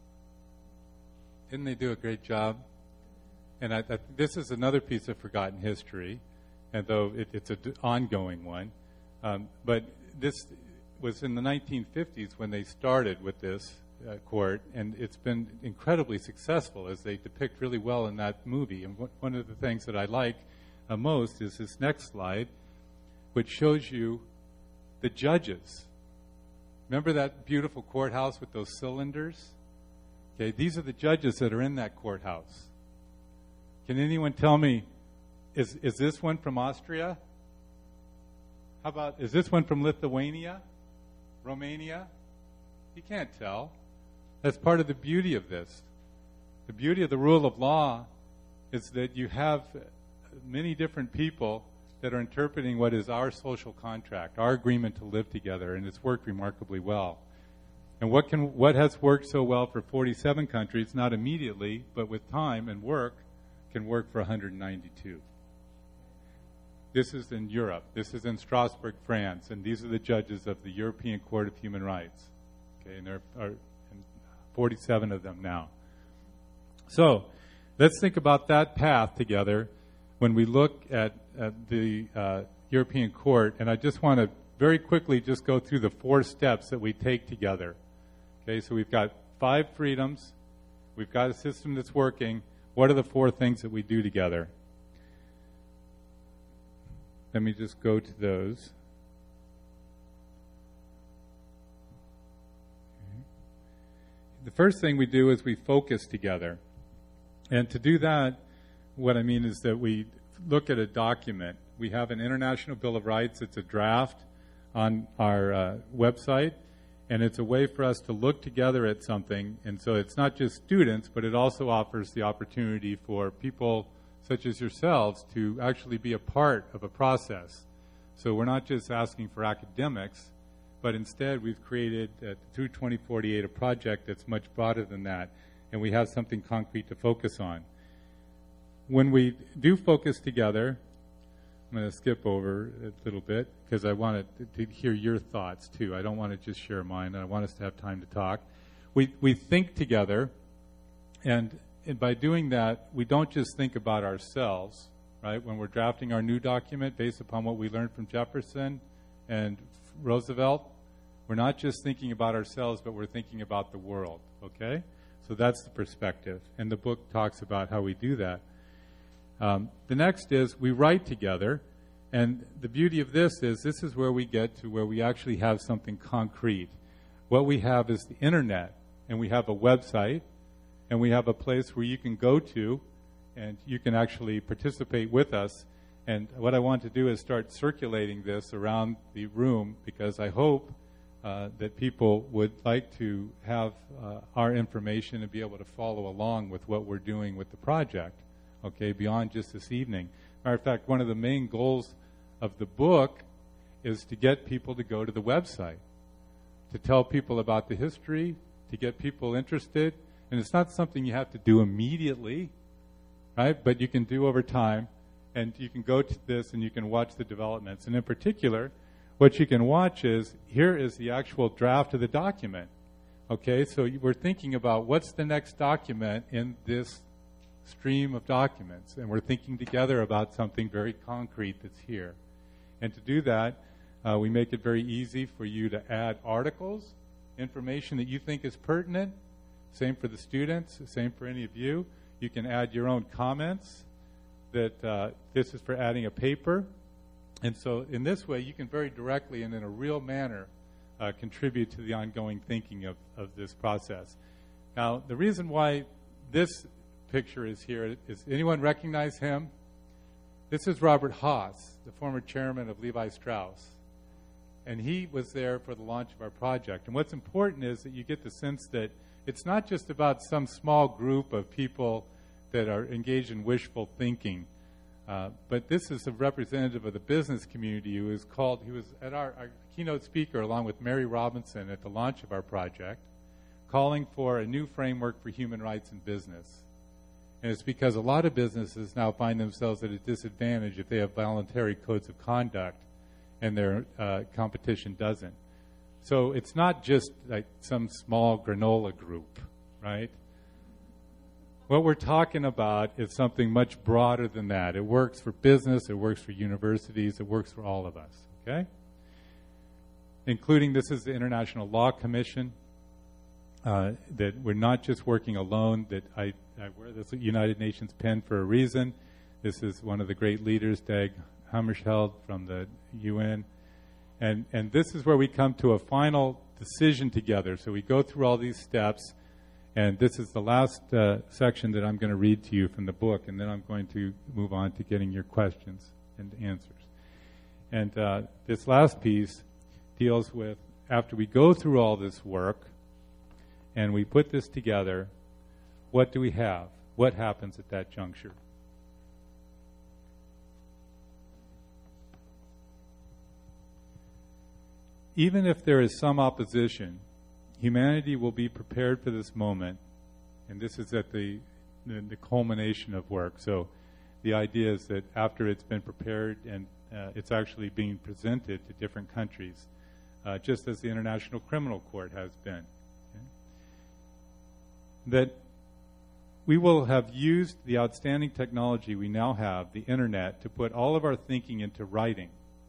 Didn't they do a great job? And I, I, this is another piece of forgotten history, and though it, it's an d- ongoing one. Um, but this was in the nineteen fifties when they started with this uh, court, and it's been incredibly successful, as they depict really well in that movie. And w- one of the things that I like uh, most is this next slide, which shows you the judges. Remember that beautiful courthouse with those cylinders? Okay, these are the judges that are in that courthouse. Can anyone tell me, is is this one from Austria? How about, is this one from Lithuania? Romania? You can't tell. That's part of the beauty of this. The beauty of the rule of law is that you have many different people that are interpreting what is our social contract, our agreement to live together, and it's worked remarkably well. And what can what has worked so well for forty-seven countries, not immediately, but with time and work, can work for one hundred ninety-two. This is in Europe. This is in Strasbourg, France, and these are the judges of the European Court of Human Rights. Okay, and there are forty-seven of them now. So let's think about that path together when we look at, at the uh, European Court, and I just want to very quickly just go through the four steps that we take together. Okay, so we've got five freedoms, we've got a system that's working, what are the four things that we do together? Let me just go to those. The first thing we do is we focus together. And to do that, what I mean is that we look at a document. We have an International Bill of Rights. It's a draft on our uh, website, and it's a way for us to look together at something. And so it's not just students, but it also offers the opportunity for people such as yourselves to actually be a part of a process. So we're not just asking for academics, but instead we've created, uh, through twenty forty-eight, a project that's much broader than that, and we have something concrete to focus on. When we do focus together, I'm going to skip over a little bit because I want to, to hear your thoughts too. I don't want to just share mine. I want us to have time to talk. We we think together, and, and by doing that, we don't just think about ourselves, right? When we're drafting our new document based upon what we learned from Jefferson and Roosevelt, we're not just thinking about ourselves, but we're thinking about the world, okay? So that's the perspective, and the book talks about how we do that. Um, the next is we write together, and the beauty of this is this is where we get to where we actually have something concrete. What we have is the internet, and we have a website, and we have a place where you can go to, and you can actually participate with us. And what I want to do is start circulating this around the room, because I hope uh, that people would like to have uh, our information and be able to follow along with what we're doing with the project, okay, beyond just this evening. Matter of fact, one of the main goals of the book is to get people to go to the website, to tell people about the history, to get people interested. And it's not something you have to do immediately, right? But you can do over time. And you can go to this and you can watch the developments. And in particular, what you can watch is, here is the actual draft of the document. Okay, so we're thinking about what's the next document in this stream of documents. And we're thinking together about something very concrete that's here. And to do that, uh, we make it very easy for you to add articles, information that you think is pertinent. Same for the students, same for any of you. You can add your own comments. That uh, this is for adding a paper. And so in this way, you can very directly and in a real manner uh, contribute to the ongoing thinking of, of this process. Now, the reason why this picture is here is, anyone recognize him? This is Robert Haas, the former chairman of Levi Strauss. And he was there for the launch of our project. And what's important is that you get the sense that it's not just about some small group of people that are engaged in wishful thinking. Uh, but this is a representative of the business community who is called, he was at our, our keynote speaker along with Mary Robinson at the launch of our project, calling for a new framework for human rights in business. And it's because a lot of businesses now find themselves at a disadvantage if they have voluntary codes of conduct and their uh, competition doesn't. So it's not just like some small granola group, right? What we're talking about is something much broader than that. It works for business, it works for universities, it works for all of us, okay? Including, this is the International Law Commission, uh, that we're not just working alone, that I, I wear this United Nations pen for a reason. This is one of the great leaders, Dag Hammarskjöld from the U N. And, and this is where we come to a final decision together. So we go through all these steps. And this is the last uh, section that I'm going to read to you from the book, and then I'm going to move on to getting your questions and answers. And uh, this last piece deals with, after we go through all this work and we put this together, what do we have? What happens at that juncture? Even if there is some opposition, humanity will be prepared for this moment, and this is at the, the, the culmination of work. So the idea is that after it's been prepared and uh, it's actually being presented to different countries, uh, just as the International Criminal Court has been, okay? That we will have used the outstanding technology we now have, the internet, to put all of our thinking into writing,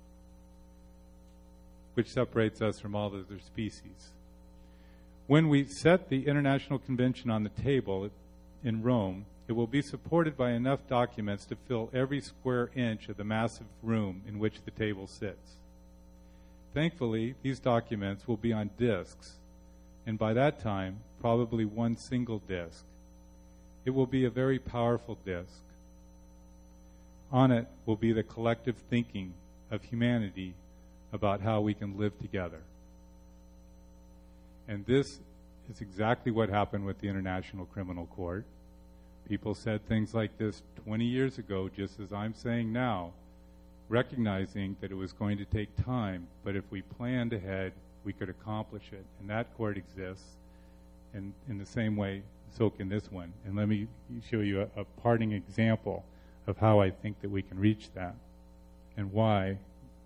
which separates us from all other species. When we set the International Convention on the table in Rome, It will be supported by enough documents to fill every square inch of the massive room in which the table sits. Thankfully, these documents will be on disks, and by that time, probably one single disk. It will be a very powerful disk. On it will be the collective thinking of humanity about how we can live together. And this is exactly what happened with the International Criminal Court. People said things like this twenty years ago, just as I'm saying now, recognizing that it was going to take time, but if we planned ahead, we could accomplish it. And that court exists, and in the same way, so can this one. And let me show you a, a parting example of how I think that we can reach that and why.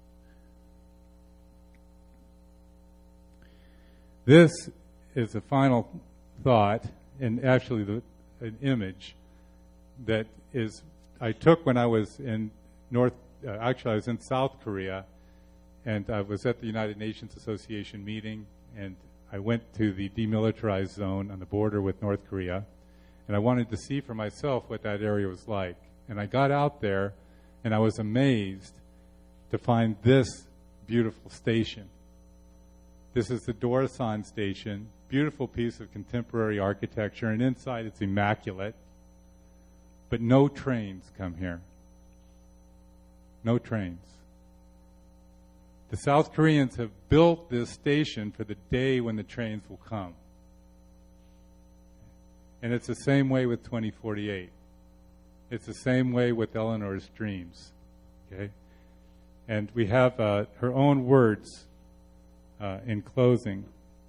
This is a final thought, and actually the, an image that is I took when I was in North, uh, actually I was in South Korea, and I was at the United Nations Association meeting, and I went to the demilitarized zone on the border with North Korea, and I wanted to see for myself what that area was like. And I got out there, and I was amazed to find this beautiful station. This is the Dorasan station, beautiful piece of contemporary architecture, and inside it's immaculate. But no trains come here. No trains. The South Koreans have built this station for the day when the trains will come. And it's the same way with twenty forty-eight. It's the same way with Eleanor's dreams. Okay? And we have uh, her own words uh, in closing.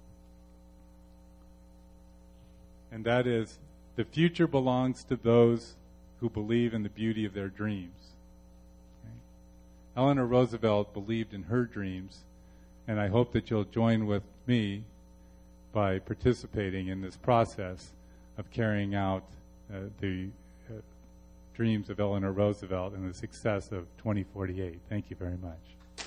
And that is, the future belongs to those who believe in the beauty of their dreams. Okay? Eleanor Roosevelt believed in her dreams, and I hope that you'll join with me by participating in this process of carrying out uh, the uh, dreams of Eleanor Roosevelt and the success of twenty forty-eight. Thank you very much.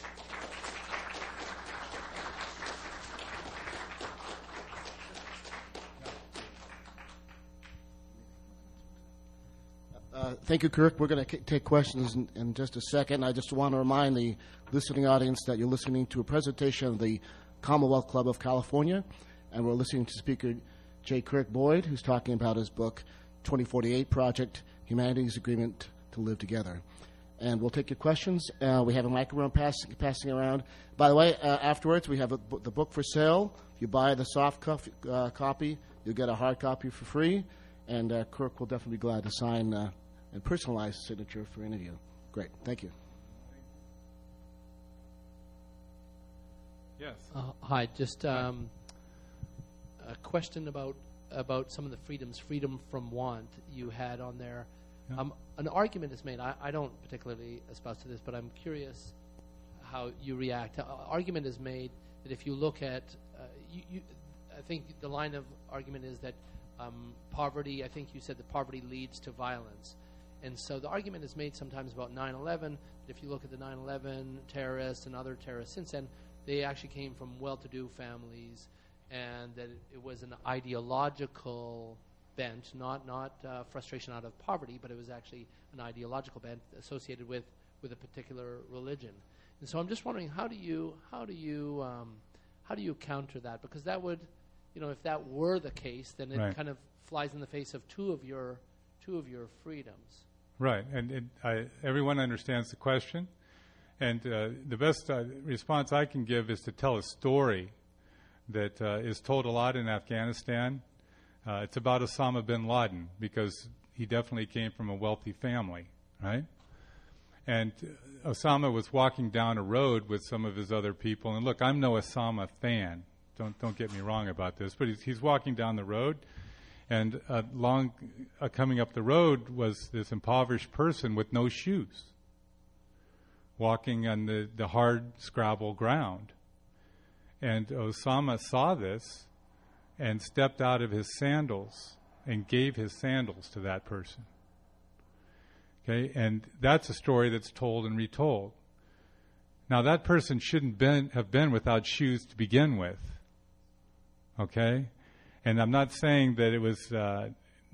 Uh, thank you, Kirk. We're going to take questions in, in just a second. I just want to remind the listening audience that you're listening to a presentation of the Commonwealth Club of California, and we're listening to Speaker J. Kirk Boyd, who's talking about his book, twenty forty-eight Project, Humanity's Agreement to Live Together. And we'll take your questions. Uh, we have a microphone pass, passing around. By the way, uh, afterwards, we have a, the book for sale. If you buy the soft cuff, uh, copy, you'll get a hard copy for free. And uh, Kirk will definitely be glad to sign uh, and personalize the signature for any of you. Great. Thank you. Yes. Uh, hi. Just um, a question about about some of the freedoms. Freedom from want you had on there. Yeah. Um, an argument is made. I, I don't particularly espouse to this, but I'm curious how you react. Uh, argument is made that if you look at, uh, you, you, I think the line of argument is that um, poverty. I think you said that poverty leads to violence. And so the argument is made sometimes about nine eleven. If you look at the nine eleven terrorists and other terrorists since then, they actually came from well-to-do families, and that it, it was an ideological bent, not not uh, frustration out of poverty, but it was actually an ideological bent associated with, with a particular religion. And so I'm just wondering, how do you how do you um, how do you counter that? Because that would, you know, if that were the case, then it Right. kind of flies in the face of two of your two of your freedoms. Right, and it, I, everyone understands the question, and uh, the best uh, response I can give is to tell a story that uh, is told a lot in Afghanistan. Uh, it's about Osama bin Laden, because he definitely came from a wealthy family, right? And uh, Osama was walking down a road with some of his other people, and look, I'm no Osama fan. Don't don't get me wrong about this, but he's, he's walking down the road. And uh, long, uh, coming up the road was this impoverished person with no shoes, walking on the, the hard scrabble ground. And Osama saw this and stepped out of his sandals and gave his sandals to that person. Okay, and that's a story that's told and retold. Now, that person shouldn't been, have been without shoes to begin with. Okay? And I'm not saying that it was uh,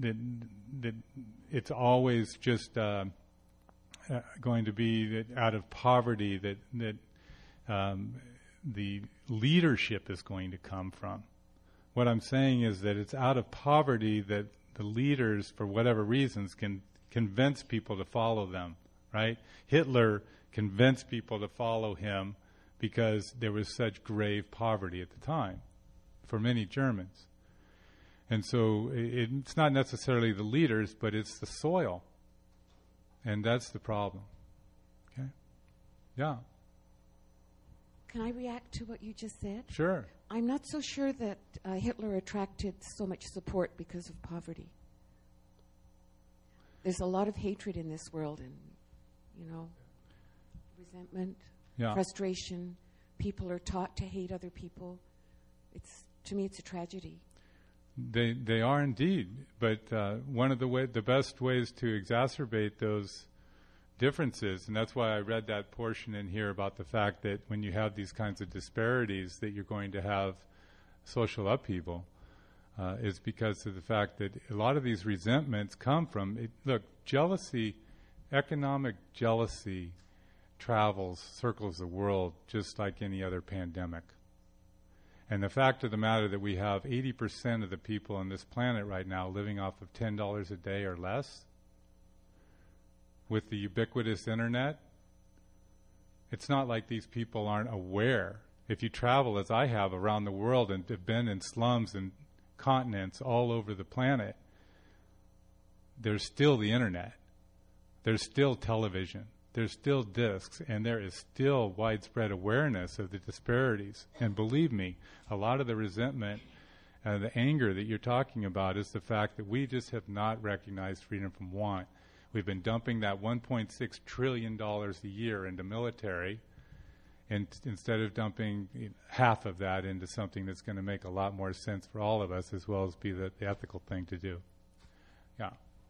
that that it's always just uh, uh, going to be that out of poverty that that um, the leadership is going to come from. What I'm saying is that it's out of poverty that the leaders, for whatever reasons, can convince people to follow them, right? Hitler convinced people to follow him because there was such grave poverty at the time for many Germans. And so it, it's not necessarily the leaders, but it's the soil. And that's the problem. Okay? Yeah. Can I react to what you just said? Sure. I'm not so sure that uh, Hitler attracted so much support because of poverty. There's a lot of hatred in this world, and, you know, resentment, Yeah. frustration. People are taught to hate other people. It's, to me, it's a tragedy. They they are indeed, but uh, one of the way the best ways to exacerbate those differences, and that's why I read that portion in here about the fact that when you have these kinds of disparities, that you're going to have social upheaval, uh, is because of the fact that a lot of these resentments come from it, look, jealousy, economic jealousy, travels, circles the world just like any other pandemic. And the fact of the matter that we have eighty percent of the people on this planet right now living off of ten dollars a day or less, with the ubiquitous internet, it's not like these people aren't aware. If you travel, as I have, around the world and have been in slums and continents all over the planet, there's still the internet. There's still television. There's still discs, and there is still widespread awareness of the disparities. And believe me, a lot of the resentment and the anger that you're talking about is the fact that we just have not recognized freedom from want. We've been dumping that one point six trillion dollars a year into military, and instead of dumping half of that into something that's going to make a lot more sense for all of us, as well as be the, the ethical thing to do. Yeah.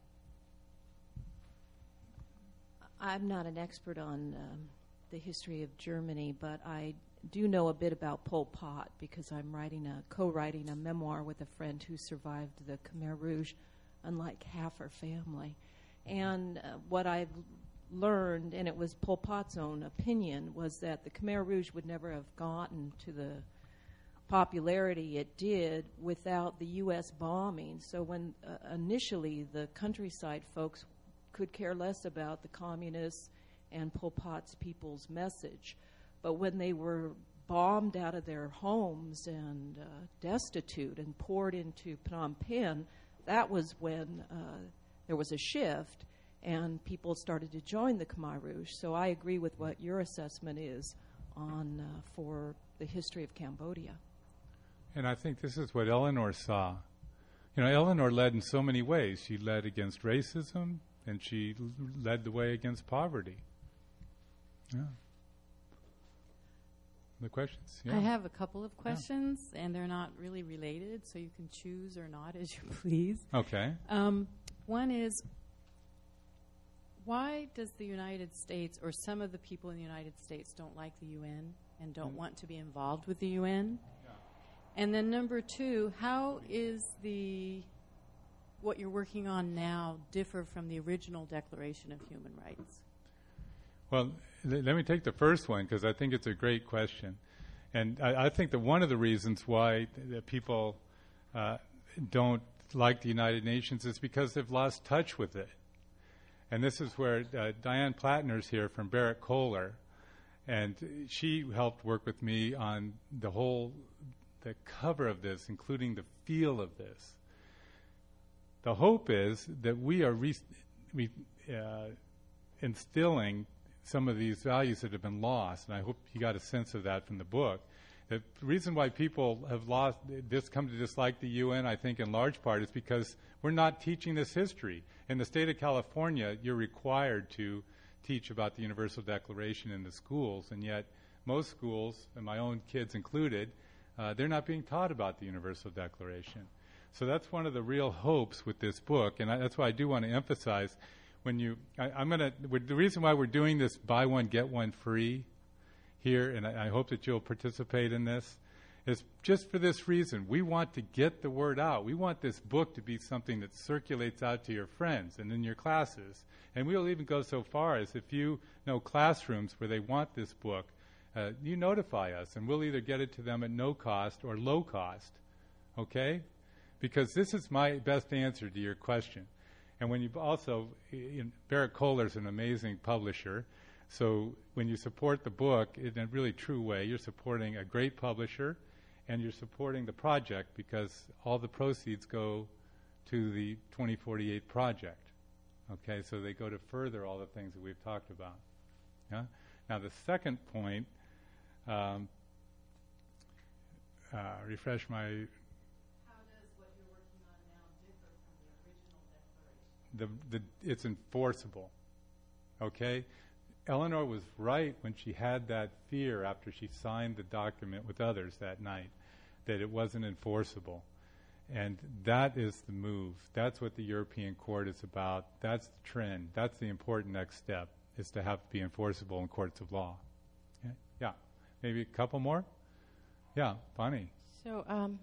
I'm not an expert on um, the history of Germany, but I do know a bit about Pol Pot because I'm writing a co-writing a memoir with a friend who survived the Khmer Rouge, unlike half her family. And uh, what I've learned, and it was Pol Pot's own opinion, was that the Khmer Rouge would never have gotten to the popularity it did without the U S bombing. So when uh, initially the countryside folks could care less about the communists and Pol Pot's people's message. But when they were bombed out of their homes and uh, destitute and poured into Phnom Penh, that was when uh, there was a shift and people started to join the Khmer Rouge. So I agree with what your assessment is on uh, for the history of Cambodia. And I think this is what Eleanor saw. You know, Eleanor led in so many ways. She led against racism, and she l- led the way against poverty. Yeah. The questions? Yeah. I have a couple of questions, yeah. and they're not really related, so you can choose or not as you please. Okay. Um, one is, why does the United States, or some of the people in the United States, don't like the U N and don't mm. want to be involved with the U N? Yeah. And then number two, how is the what you're working on now differ from the original Declaration of Human Rights? Well, th- let me take the first one because I think it's a great question. And I, I think that one of the reasons why th- people uh, don't like the United Nations is because they've lost touch with it. And this is where uh, Diane Plattner's here from Barrett Kohler, and she helped work with me on the whole, the cover of this, including the feel of this. The hope is that we are re- re- uh, instilling some of these values that have been lost, and I hope you got a sense of that from the book. The reason why people have lost this, come to dislike the U N, I think in large part, is because we're not teaching this history. In the state of California, you're required to teach about the Universal Declaration in the schools, and yet most schools, and my own kids included, uh, they're not being taught about the Universal Declaration. So that's one of the real hopes with this book, and I, that's why I do want to emphasize when you, I, I'm going to, the reason why we're doing this buy one, get one free here, and I, I hope that you'll participate in this, It's just for this reason. We want to get the word out. We want this book to be something that circulates out to your friends and in your classes. And we'll even go so far as if you know classrooms where they want this book, uh, you notify us, and we'll either get it to them at no cost or low cost, okay? Because this is my best answer to your question. And when you also, in, Barrett Kohler's an amazing publisher, so when you support the book in a really true way, you're supporting a great publisher, and you're supporting the project because all the proceeds go to the twenty forty-eight project. Okay, so they go to further all the things that we've talked about. Yeah. Now the second point, um, uh, refresh my. How does what you're working on now differ from the original declaration? The, the, it's enforceable. Okay? Eleanor was right when she had that fear after she signed the document with others that night, that it wasn't enforceable. And that is the move. That's what the European Court is about. That's the trend. That's the important next step, is to have it be enforceable in courts of law. Okay? Yeah. Maybe a couple more? Yeah, Bonnie. So, um,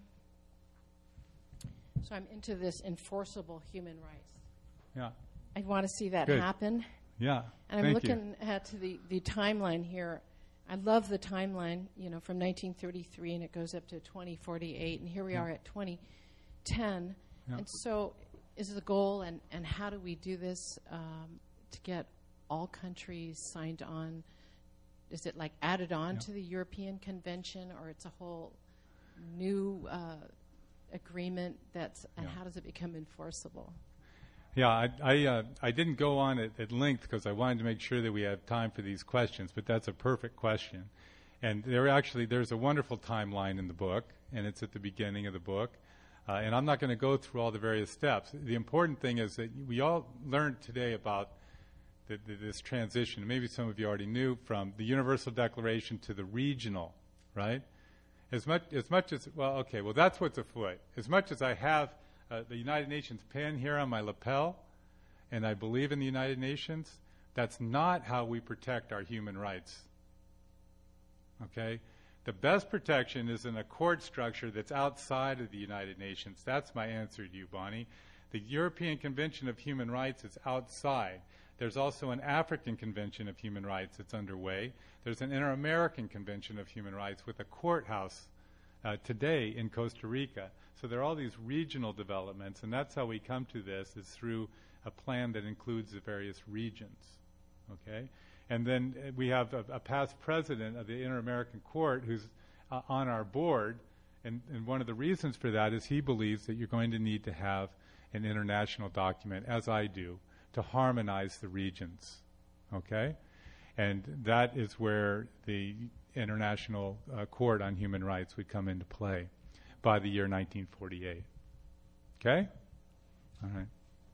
so I'm into this enforceable human rights. Yeah. I want to see that Good. happen. Yeah. And I'm Thank looking you. at the, the timeline here. I love the timeline, you know, from nineteen thirty-three, and it goes up to twenty forty-eight, and here we Yeah. are at twenty ten. Yeah. And so is the goal, and, and how do we do this um, to get all countries signed on? Is it like added on Yeah. to the European Convention, or it's a whole new uh, agreement that's, and Yeah. how does it become enforceable? Yeah, I I, uh, I didn't go on at, at length because I wanted to make sure that we have time for these questions, but that's a perfect question. And there actually, there's a wonderful timeline in the book, and it's at the beginning of the book. Uh, and I'm not going to go through all the various steps. The important thing is that we all learned today about the, the, this transition. Maybe some of you already knew, from the Universal Declaration to the regional, right? As much as, much as well, okay, well, that's what's afoot. As much as I have Uh, the United Nations pen here on my lapel, and I believe in the United Nations, that's not how we protect our human rights. Okay? The best protection is in a court structure that's outside of the United Nations. That's my answer to you, Bonnie. The European Convention of Human Rights is outside. There's also an African Convention of Human Rights that's underway. There's an Inter-American Convention of Human Rights with a courthouse uh, today in Costa Rica. So there are all these regional developments, and that's how we come to this, is through a plan that includes the various regions, okay? And then uh, we have a, a past president of the Inter-American Court who's uh, on our board, and, and one of the reasons for that is he believes that you're going to need to have an international document, as I do, to harmonize the regions, okay? And that is where the International uh, Court on Human Rights would come into play by the year nineteen forty-eight. Okay? All right.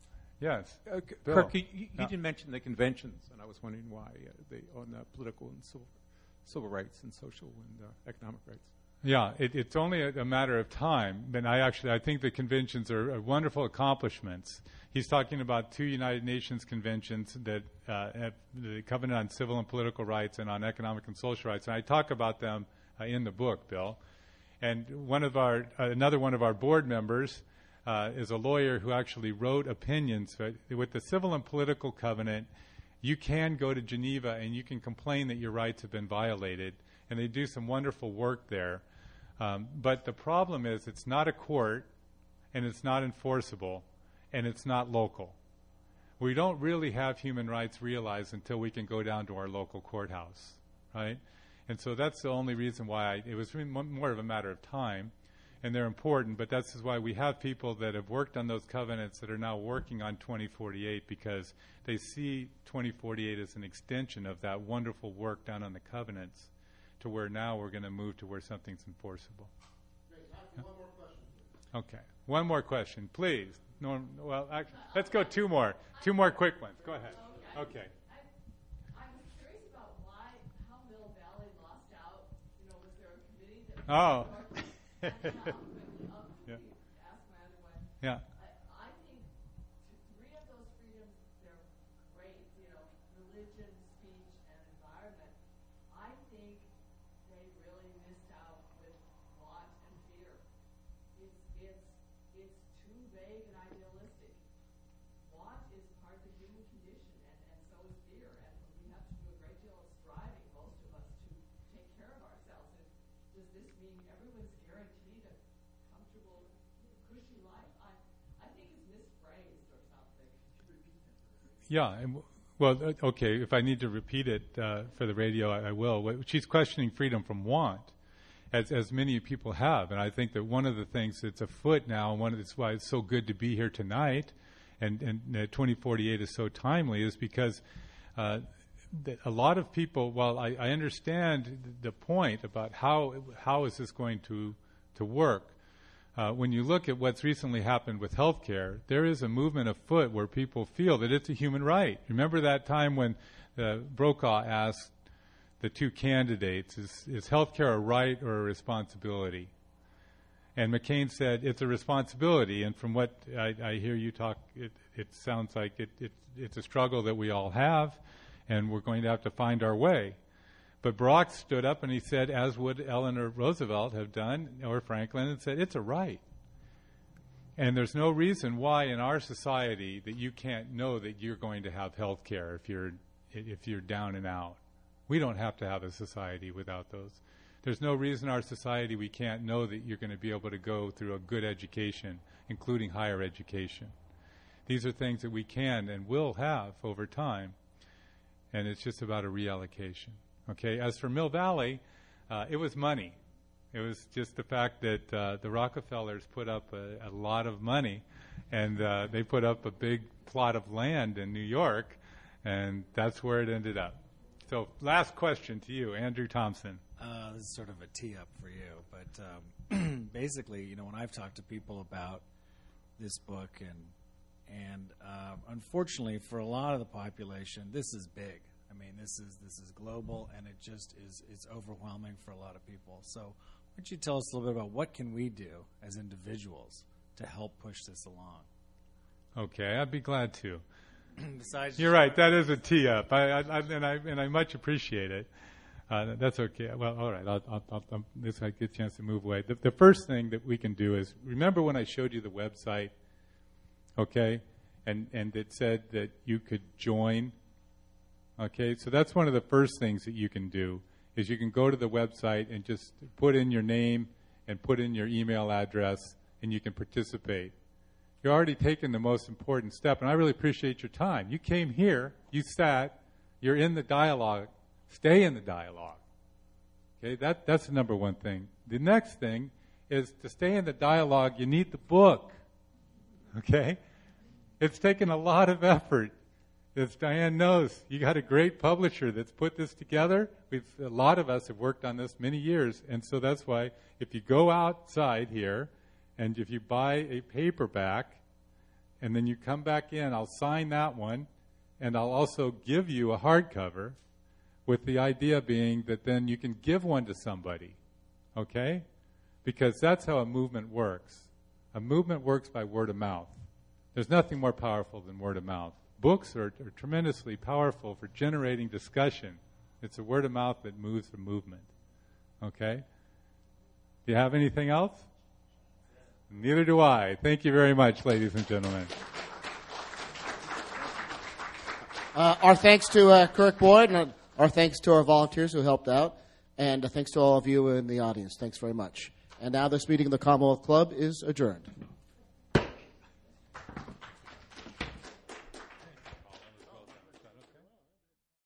Yes. Uh, Bill. Kirk, you, you No. didn't mention the conventions, and I was wondering why uh, they on uh, political and civil, civil rights and social and uh, economic rights. Yeah, it, it's only a, a matter of time. But I actually, I think the conventions are, are wonderful accomplishments. He's talking about two United Nations conventions that uh, have the Covenant on Civil and Political Rights and on Economic and Social Rights, and I talk about them uh, in the book, Bill. And one of our, uh, another one of our board members uh, is a lawyer who actually wrote opinions. But with the Civil and Political Covenant, you can go to Geneva and you can complain that your rights have been violated, and they do some wonderful work there. Um, but the problem is it's not a court, and it's not enforceable, and it's not local. We don't really have human rights realized until we can go down to our local courthouse, right? And so that's the only reason why I, it was really more of a matter of time, and they're important, but that's why we have people that have worked on those covenants that are now working on twenty forty-eight, because they see twenty forty-eight as an extension of that wonderful work done on the covenants, to where now we're going to move to where something's enforceable. Yeah. One more question. Okay. One more question, please. Norm, well, actually, let's go two more. Two more quick ones. Go ahead. Okay. Oh. Yeah. Yeah. I think three of those freedoms, they're great, you know, religion, speech, and environment. I think they really missed out with law it's it's it's too vague and idealistic. Want is part of the human condition, and, and so is fear. And we have to do a great deal of striving, most of us, to take care of ourselves. And does this mean everyone's guaranteed a comfortable, cushy life? I I think it's misphrased or something. Yeah, and well, okay, if I need to repeat it uh, for the radio, I, I will. She's questioning freedom from want, as as many people have. And I think that one of the things that's afoot now, and one of that's why it's so good to be here tonight, and, and uh, twenty forty-eight is so timely, is because uh, that a lot of people, while I, I understand the point about how how is this going to, to work, Uh, when you look at what's recently happened with healthcare, there is a movement afoot where people feel that it's a human right. Remember that time when uh, Brokaw asked the two candidates, is, is healthcare a right or a responsibility? And McCain said, it's a responsibility. And from what I, I hear you talk, it, it sounds like it, it, it's a struggle that we all have, and we're going to have to find our way. But Barack stood up and he said, as would Eleanor Roosevelt have done, or Franklin, and said, it's a right. And there's no reason why in our society that you can't know that you're going to have health care if you're, if you're down and out. We don't have to have a society without those. There's no reason in our society we can't know that you're going to be able to go through a good education, including higher education. These are things that we can and will have over time, and it's just about a reallocation. Okay, as for Mill Valley, uh, it was money. It was just the fact that uh, the Rockefellers put up a, a lot of money, and uh, they put up a big plot of land in New York, and that's where it ended up. So last question to you, Andrew Thompson. Uh, this is sort of a tee-up for you, but um, basically, you know, when I've talked to people about this book, and, and uh, unfortunately for a lot of the population, this is big. I mean, this is this is global, and it just is it's overwhelming for a lot of people. So why don't you tell us a little bit about what can we do as individuals to help push this along? Okay, I'd be glad to. Besides, you're right. That is a tee up, I, I, I, and I and I much appreciate it. Uh, that's okay. Well, all right. I'll, I'll, I'll, I'll, this I get a chance to move away. The, the first thing that we can do is remember when I showed you the website, okay, and and it said that you could join. Okay, so that's one of the first things that you can do is you can go to the website and just put in your name and put in your email address, and you can participate. You're already taking the most important step, and I really appreciate your time. You came here, you sat, you're in the dialogue. Stay in the dialogue. Okay, that, that's the number one thing. The next thing is to stay in the dialogue, you need the book. Okay? It's taken a lot of effort. As Diane knows, you got a great publisher that's put this together. We've, a lot of us have worked on this many years, and so that's why if you go outside here and if you buy a paperback and then you come back in, I'll sign that one, and I'll also give you a hardcover with the idea being that then you can give one to somebody, okay? Because that's how a movement works. A movement works by word of mouth. There's nothing more powerful than word of mouth. Books are, are tremendously powerful for generating discussion. It's a word of mouth that moves the movement. Okay? Do you have anything else? Neither do I. Thank you very much, ladies and gentlemen. Uh, our thanks to uh, Kirk Boyd, and our thanks to our volunteers who helped out, and uh, thanks to all of you in the audience. Thanks very much. And now this meeting of the Commonwealth Club is adjourned.